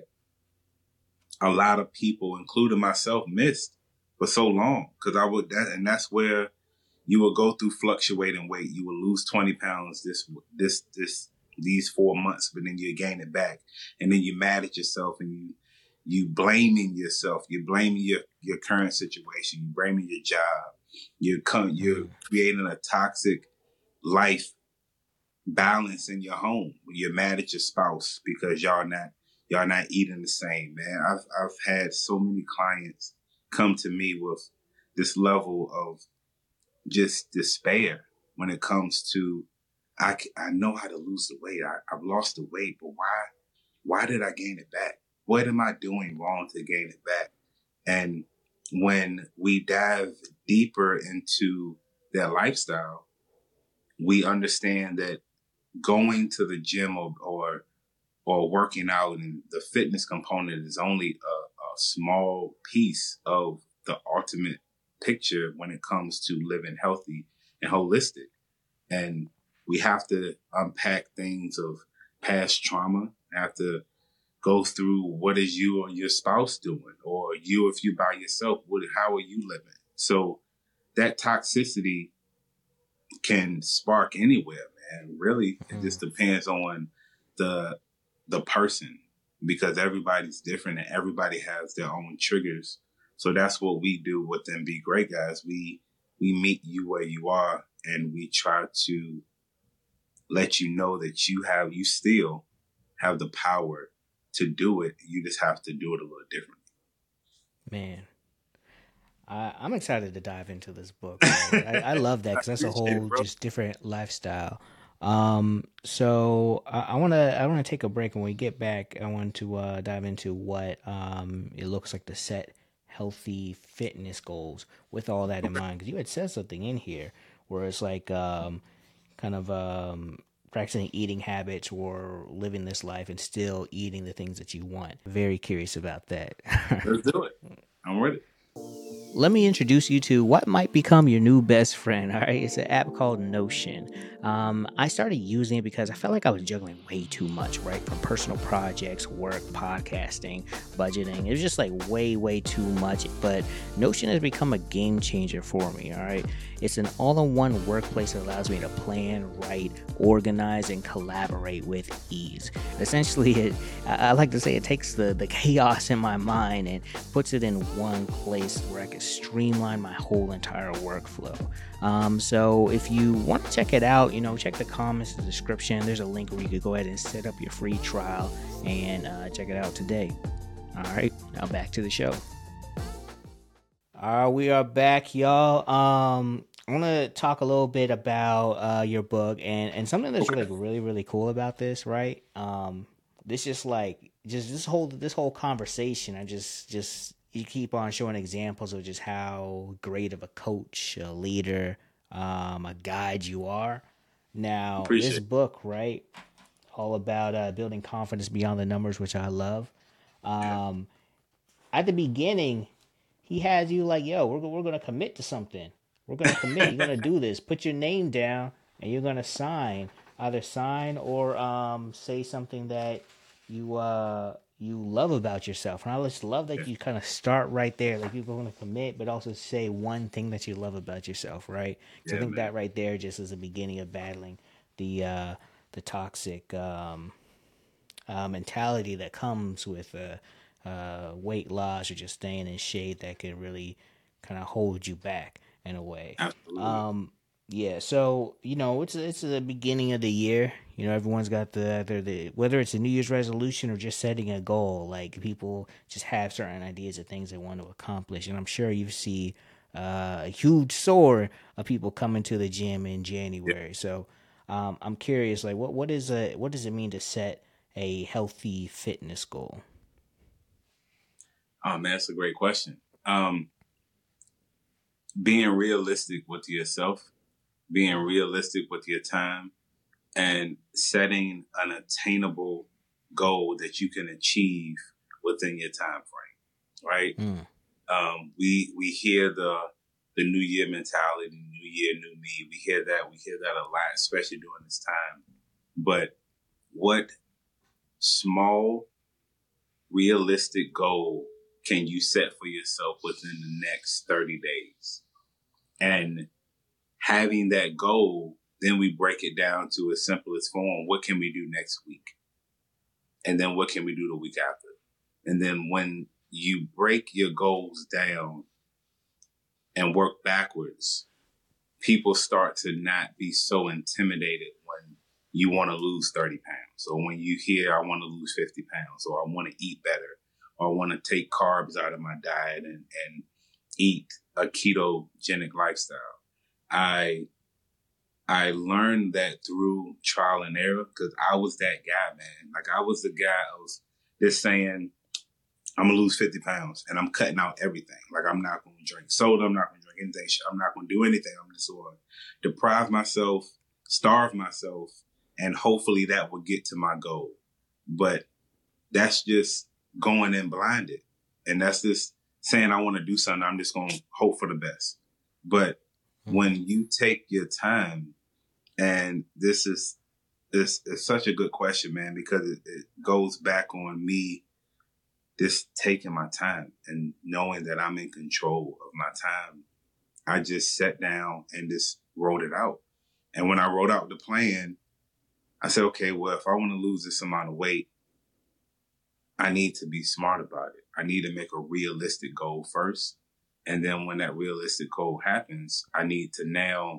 a lot of people, including myself, missed for so long. Because that's where you will go through fluctuating weight. You will lose 20 pounds these 4 months, but then you gain it back. And then you're mad at yourself and you blaming yourself. You're blaming your current situation. You're blaming your job. You're creating a toxic life balance in your home. You're mad at your spouse because y'all not eating the same, man. I've had so many clients come to me with this level of just despair when it comes to, I know how to lose the weight. I've lost the weight, but why did I gain it back? What am I doing wrong to gain it back? And when we dive deeper into their lifestyle, we understand that going to the gym or working out and the fitness component is only a small piece of the ultimate picture when it comes to living healthy and holistic. And we have to unpack things of past trauma, have to go through what is you or your spouse doing, or you if you by yourself, how are you living? So that toxicity can spark anywhere, man. Really, it just depends on the person, because everybody's different and everybody has their own triggers. So that's what we do with them Be Great Guys. We meet you where you are, and we try to let you know that you still have the power to do it. You just have to do it a little differently. Man, I'm excited to dive into this book. I love that because that's a whole just different lifestyle. So I want to take a break. When we get back, I want to dive into what it looks like to set healthy fitness goals with all that in mind. Because you had said something in here where it's like practicing eating habits or living this life and still eating the things that you want. Very curious about that. Let's do it. I'm ready. Let me introduce you to what might become your new best friend. All right, it's an app called Notion. I started using it because I felt like I was juggling way too much, right? From personal projects, work, podcasting, budgeting. It was just like way too much. But Notion has become a game changer for me. All right, it's an all-in-one workplace that allows me to plan, write, organize, and collaborate with ease. Essentially, I like to say it takes the chaos in my mind and puts it in one place where I can streamline my whole entire workflow. So if you want to check it out, check the comments, the description. There's a link where you could go ahead and set up your free trial and check it out today. All right, now back to the show. All right, we are back, y'all. I want to talk a little bit about your book and something that's really cool about this, right? This whole conversation. I just you keep on showing examples of just how great of a coach, a leader, a guide you are. Now, this book, right, all about building confidence beyond the numbers, which I love. At the beginning, he has you like, yo, we're going to commit to something. We're going to commit. You're going to do this. Put your name down, and you're going to either sign or say something that you love about yourself. And I just love that you kind of start right there. Like, you're going to commit, but also say one thing that you love about yourself, right? So I think that right there just is the beginning of battling the toxic mentality that comes with weight loss or just staying in shape that can really kind of hold you back in a way. Absolutely. Yeah, so it's the beginning of the year. Everyone's got the whether it's a New Year's resolution or just setting a goal. Like, people just have certain ideas of things they want to accomplish, and I'm sure you see a huge soar of people coming to the gym in January. So I'm curious, like what does it mean to set a healthy fitness goal? Oh man, that's a great question. Being realistic with yourself, being realistic with your time, and setting an attainable goal that you can achieve within your time frame. Right? Mm. We hear the New Year mentality, New Year, New Me. We hear that a lot, especially during this time. But what small, realistic goal can you set for yourself within the next 30 days? And having that goal, then we break it down to its simplest form. What can we do next week? And then what can we do the week after? And then when you break your goals down and work backwards, people start to not be so intimidated when you want to lose 30 pounds. Or when you hear, I want to lose 50 pounds, or I want to eat better, or I want to take carbs out of my diet and eat a ketogenic lifestyle. I learned that through trial and error, because I was that guy, man. Like, I was the guy of just saying, I'm going to lose 50 pounds and I'm cutting out everything. Like, I'm not going to drink soda. I'm not going to drink anything. I'm not going to do anything. I'm just going to deprive myself, starve myself, and hopefully that will get to my goal. But that's just going in blinded. And that's just saying I want to do something. I'm just going to hope for the best. But when you take your time, and this is such a good question, man, because it goes back on me just taking my time and knowing that I'm in control of my time. I just sat down and just wrote it out. And when I wrote out the plan, I said, okay, well, if I want to lose this amount of weight, I need to be smart about it. I need to make a realistic goal first. And then when that realistic goal happens, I need to now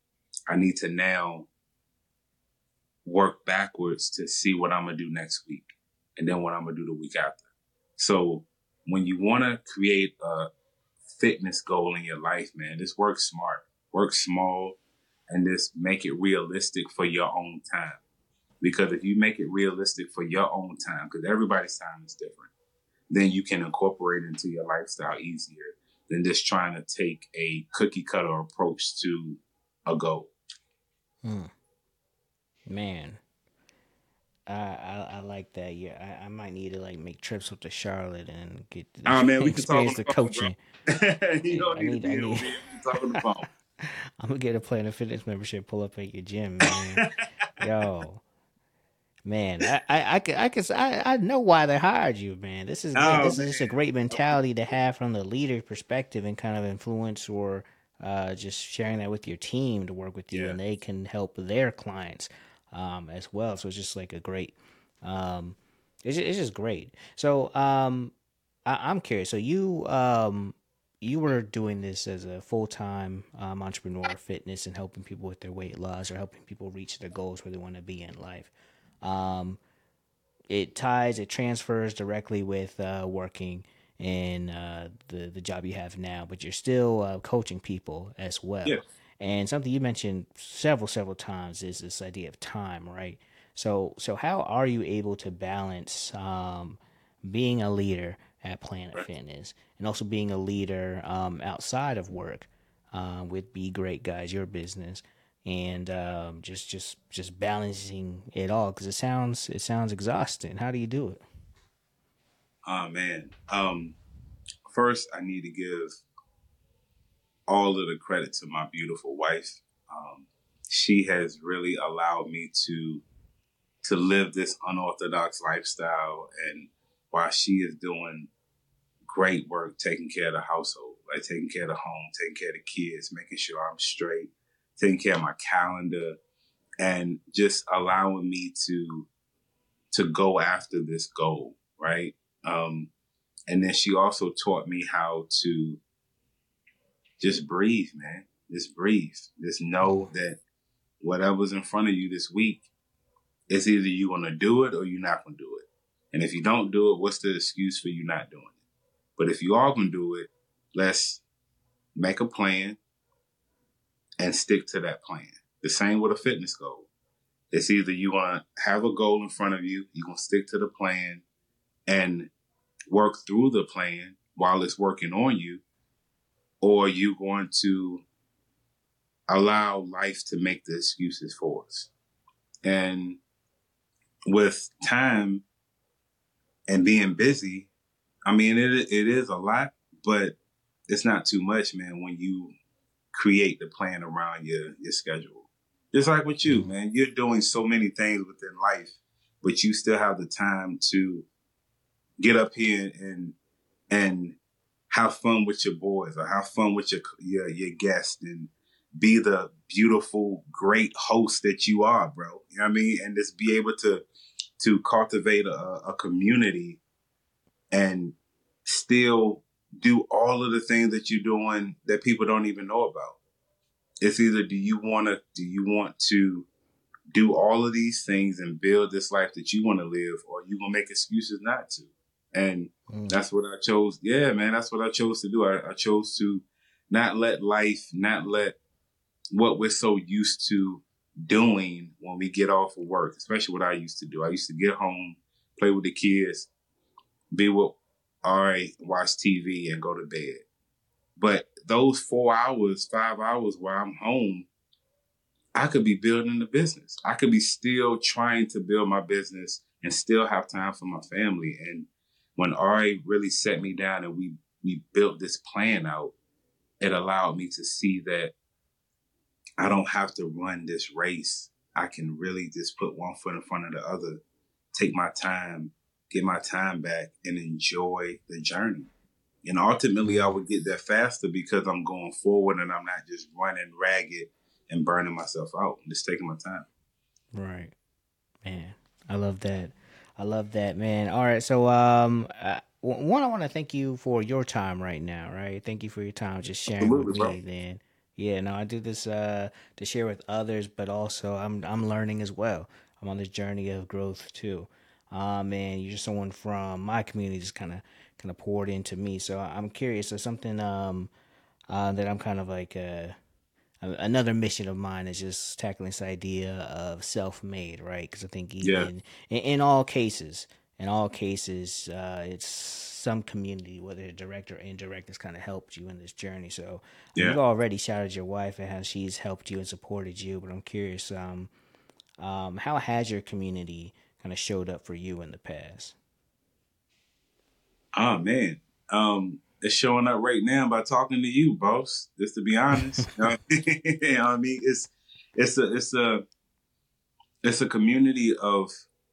work backwards to see what I'm going to do next week and then what I'm going to do the week after. So when you want to create a fitness goal in your life, man, just work smart, work small, and just make it realistic for your own time. Because if you make it realistic for your own time, because everybody's time is different, then you can incorporate it into your lifestyle easier than just trying to take a cookie cutter approach to a goal. Man, I like that. Yeah, I might need to like make trips up to Charlotte and get Oh man, we can talk experience on the the phone, bro. coaching. You don't I need to need. be over here. We can talk on the phone. I'm gonna get a Planet Fitness membership. Pull up at your gym, man. Yo, man, I know why they hired you, man. This is great. Oh This is just a man. great mentality to have from the leader perspective and kind of influence or just sharing that with your team to work with you, Yeah. and they can help their clients as well. So it's just like a great, it's just great. So I'm curious. So you were doing this as a full time entrepreneur, fitness, and helping people with their weight loss or helping people reach their goals where they want to be in life. Um, it transfers directly with working in the job you have now, but you're still coaching people as Yeah. well. And something you mentioned several times is this idea of time, right? So how are you able to balance being a leader at Planet Right. Fitness and also being a leader outside of work with Be Great Guys, your business, and just balancing it all because it sounds exhausting. How do you do it? Oh man. First I need to give all of the credit to my beautiful wife. She has really allowed me to live this unorthodox lifestyle, and while she is doing great work taking care of the household, like taking care of the home, taking care of the kids, making sure I'm straight, taking care of my calendar, and just allowing me to go after this goal, right? And then she also taught me how to just breathe, man. Just breathe. Just know that whatever's in front of you this week, it's either you're going to do it or you're not going to do it. And if you don't do it, what's the excuse for you not doing it? But if you are going to do it, let's make a plan and stick to that plan. The same with a fitness goal. It's either you want to have a goal in front of you, you're going to stick to the plan and work through the plan while it's working on you, or you're going to allow life to make the excuses for us. And with time and being busy, I mean, it is a lot, but it's not too much, man, when you create the plan around your schedule. Just like with you, man, you're doing so many things within life, but you still have the time to get up here and have fun with your boys or have fun with your guests and be the beautiful, great host that you are, bro. You know what I mean? And just be able to cultivate a community and still do all of the things that you're doing that people don't even know about. It's either do you want to do all of these things and build this life that you want to live, or you gonna make excuses not to. And that's what I chose. Yeah, man, that's what I chose to do. I chose to not let what we're so used to doing when we get off of work, especially what I used to do. I used to get home, play with the kids, be with Ari, watch TV, and go to bed. But those 4 hours, 5 hours while I'm home, I could be building the business. I could be still trying to build my business and still have time for my family. And when Ari really set me down and we built this plan out, it allowed me to see that I don't have to run this race. I can really just put one foot in front of the other, take my time, get my time back, and enjoy the journey. And ultimately, I would get there faster because I'm going forward and I'm not just running ragged and burning myself out. I'm just taking my time. Right. Man, I love that. I love that, man. All right. So, one, I want to thank you for your time right now, right? Thank you for your time just sharing Absolutely, with bro. me, then. Yeah, no, I do this to share with others, but also I'm learning as well. I'm on this journey of growth too. And you're just someone from my community just kind of poured into me. So I'm curious. So something that I'm kind of like another mission of mine is just tackling this idea of self-made, right? Because I think Yeah. in all cases, it's some community, whether direct or indirect, has kind of helped you in this journey. So Yeah. you've already shouted your wife and how she's helped you and supported you, but I'm curious, how has your community kind of showed up for you in the past? Oh, man. It's showing up right now by talking to you, boss. Just to be honest. You know what I mean? You know what I mean? It's a community of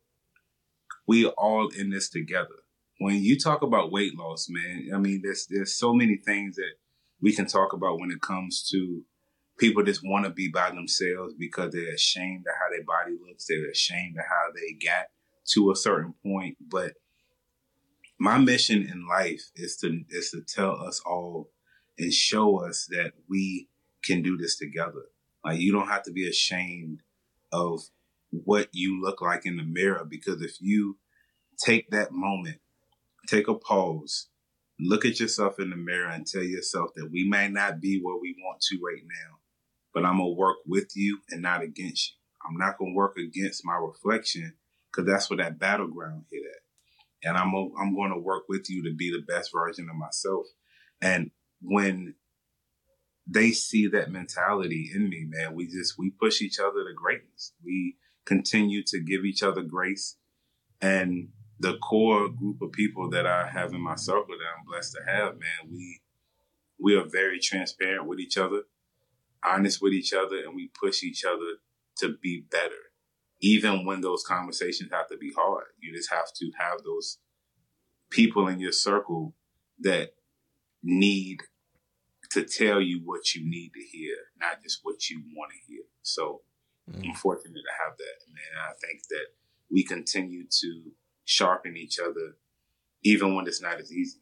we all in this together. When you talk about weight loss, man, I mean, there's so many things that we can talk about when it comes to people just want to be by themselves because they're ashamed of how their body looks. They're ashamed of how they got to a certain point. But my mission in life is to tell us all and show us that we can do this together. Like, you don't have to be ashamed of what you look like in the mirror, because if you take that moment, take a pause, look at yourself in the mirror and tell yourself that we may not be where we want to right now, but I'm going to work with you and not against you. I'm not going to work against my reflection, because that's where that battleground hit at. And I'm going to work with you to be the best version of myself. And when they see that mentality in me, man, we push each other to greatness. We continue to give each other grace. And the core group of people that I have in my circle that I'm blessed to have, man, we are very transparent with each other, honest with each other, and we push each other to be better. Even when those conversations have to be hard, you just have to have those people in your circle that need to tell you what you need to hear, not just what you want to hear. So I'm fortunate to have that, man. I think that we continue to sharpen each other, even when it's not as easy.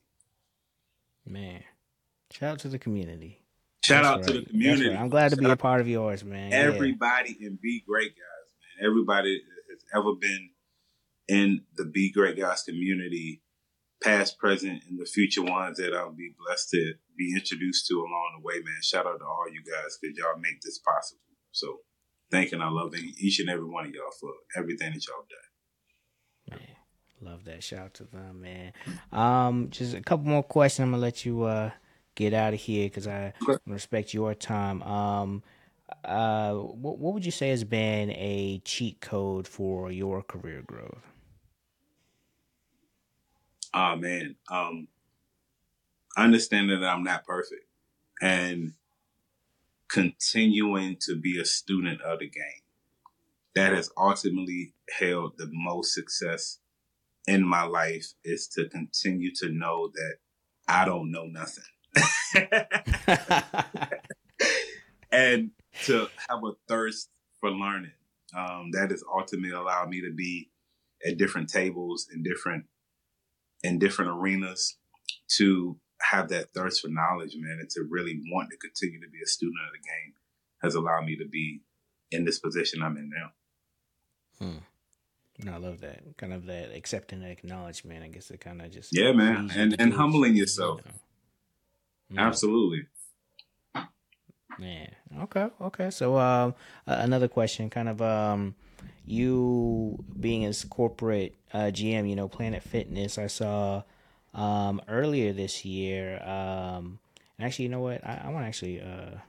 Man, shout out to the community. Shout That's out to right. the community. That's right. I'm glad to Shout be a out part of yours, man. everybody in Be Great Guys, man. Everybody has ever been in the Be Great Guys community, past, present, and the future ones that I'll be blessed to be introduced to along the way, man. Shout out to all you guys, because y'all make this possible. So thanking I love each and every one of y'all for everything that y'all done. Man, love that. Shout out to them, man. Just a couple more questions. I'm gonna let you get out of here because I Okay. respect your time. What would you say has been a cheat code for your career growth? Oh man, understanding that I'm not perfect and continuing to be a student of the game. That has ultimately held the most success in my life, is to continue to know that I don't know nothing. And to have a thirst for learning. That has ultimately allowed me to be at different tables in different arenas, to have that thirst for knowledge, man, and to really want to continue to be a student of the game has allowed me to be in this position I'm in now. No, I love that. Kind of that accepting that acknowledgement. I guess it kind of just Yeah, man. frees you the And tools, humbling yourself. Absolutely. Man. Okay. So, another question, kind of, you being as corporate GM, Planet Fitness, I saw earlier this year. And actually, you know what? I want to actually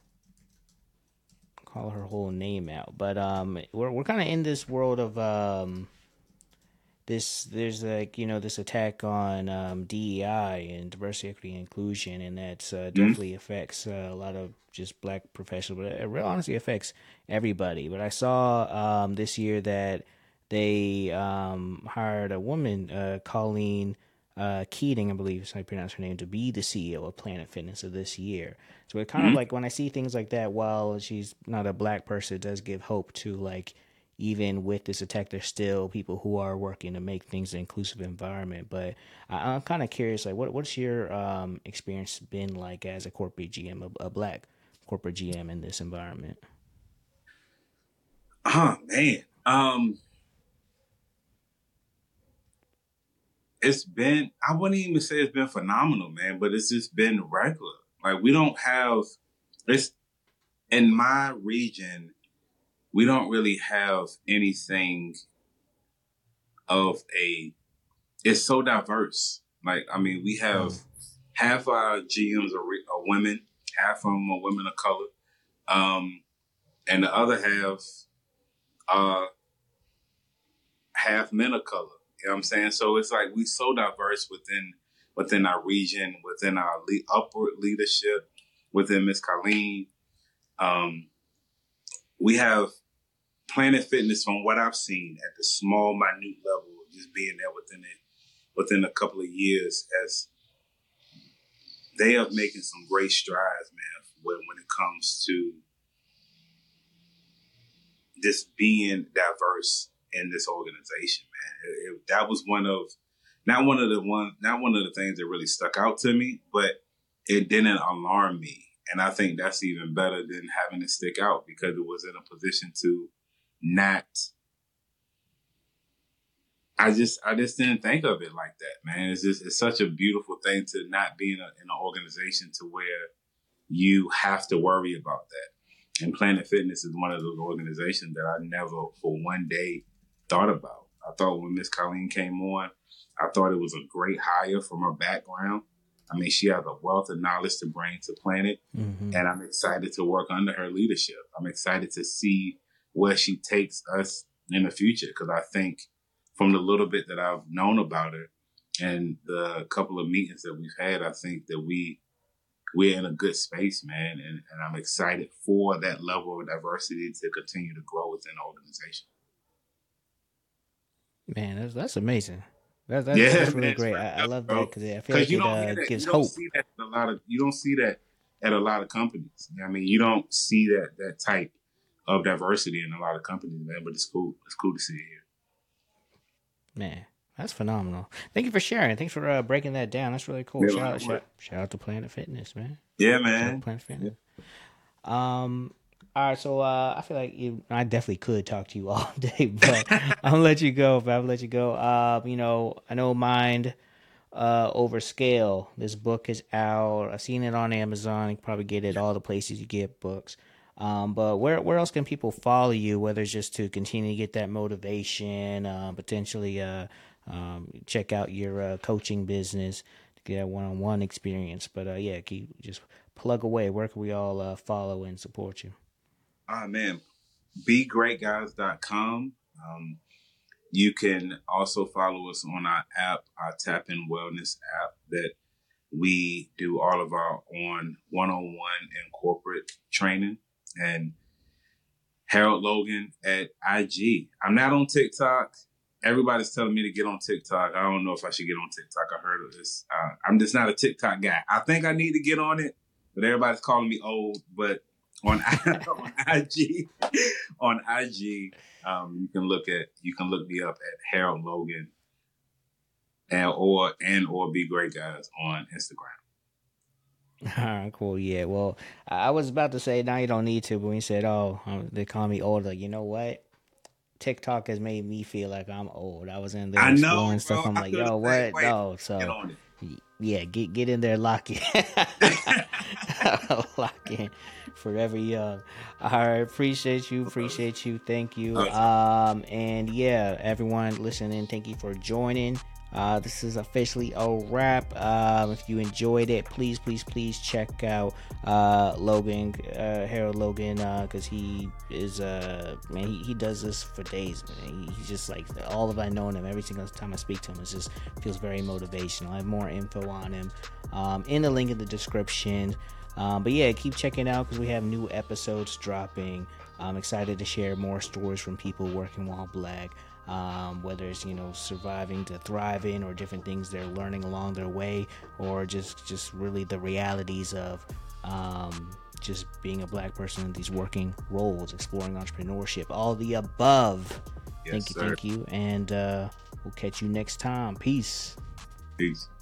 call her whole name out, but we're kind of in this world of there's like this attack on DEI and diversity, equity, and inclusion, and that's definitely affects a lot of just black professionals, but it real honestly affects everybody. But I saw this year that they hired a woman, Colleen Keating, I believe is how you pronounce her name, to be the CEO of Planet Fitness of this year. So it kind of like when I see things like that, while she's not a black person, it does give hope to like, even with this attack, there's still people who are working to make things an inclusive environment. But I'm kind of curious, like, what's your experience been like as a corporate GM, a black corporate GM in this environment? Oh man, it's been, I wouldn't even say it's been phenomenal, man, but it's just been regular. Like we don't have, it's in my region, we don't really have anything of it's so diverse. Like, I mean, we have half our GMs are women, half of them are women of color. And the other half are half men of color. You know what I'm saying? So it's like we so diverse within our region, within our upward leadership, within Miss Colleen. We have Planet Fitness, from what I've seen at the small, minute level, just being there within a couple of years, as they are making some great strides, man, when it comes to just being diverse in this organization, man. That was not one of the things that really stuck out to me, but it didn't alarm me. And I think that's even better than having it stick out, because it was in a position to not. I just didn't think of it like that, man. It's such a beautiful thing to not be in an organization to where you have to worry about that. And Planet Fitness is one of those organizations that I never for one day thought about. I thought when Miss Colleen came on, I thought it was a great hire from her background. I mean, she has a wealth of knowledge to bring to Planet, and I'm excited to work under her leadership. I'm excited to see where she takes us in the future, because I think from the little bit that I've known about her and the couple of meetings that we've had, I think that we're in a good space, man. And I'm excited for that level of diversity to continue to grow within the organization. Man, that's amazing. That's really man, great. I love that because I feel because like you don't hear it that. gives You don't hope. see that at you don't see that at a lot of companies. I mean, you don't see that type of diversity in a lot of companies, man. But it's cool. It's cool to see it here. Man, that's phenomenal. Thank you for sharing. Thanks for breaking that down. That's really cool. Yeah, Shout out to Planet Fitness, man. Yeah, Shout out man. to Planet Fitness. All right, so I feel like I definitely could talk to you all day, but I'm gonna let you go. But I'll let you go. I know Mind Over Scale. This book is out. I've seen it on Amazon. You can probably get it all the places you get books. But where else can people follow you, whether it's just to continue to get that motivation, potentially check out your coaching business to get a one-on-one experience. But yeah, keep just plug away. Where can we all follow and support you? Man, begreatguys.com. You can also follow us on our app, our Tap In Wellness app, that we do all of our one-on-one and corporate training. And Harold Logan at IG. I'm not on TikTok. Everybody's telling me to get on TikTok. I don't know if I should get on TikTok. I heard of this. I'm just not a TikTok guy. I think I need to get on it, but everybody's calling me old. But on IG, you can look me up at Harold Logan or Be Great Guys on Instagram. All right, cool. Yeah, well, I was about to say now you don't need to, but when you said, they call me old, like, you know what? TikTok has made me feel like I'm old. I was in there exploring stuff. I'm like, yo, what? No, so yeah, get in there, lock in, lock in, forever young. All right, appreciate you. Thank you. And yeah, everyone listening, thank you for joining. This is officially a wrap. If you enjoyed it, please check out Logan, Harold Logan, because he is he does this for days, man. He's just like, all of I know him, every single time I speak to him, it just feels very motivational. I have more info on him in the link in the description. But yeah, keep checking out because we have new episodes dropping. I'm excited to share more stories from people working while Black. Whether it's, surviving to thriving or different things they're learning along their way, or just really the realities of just being a Black person in these working roles, exploring entrepreneurship, all the above. Yes, thank you. And we'll catch you next time. Peace.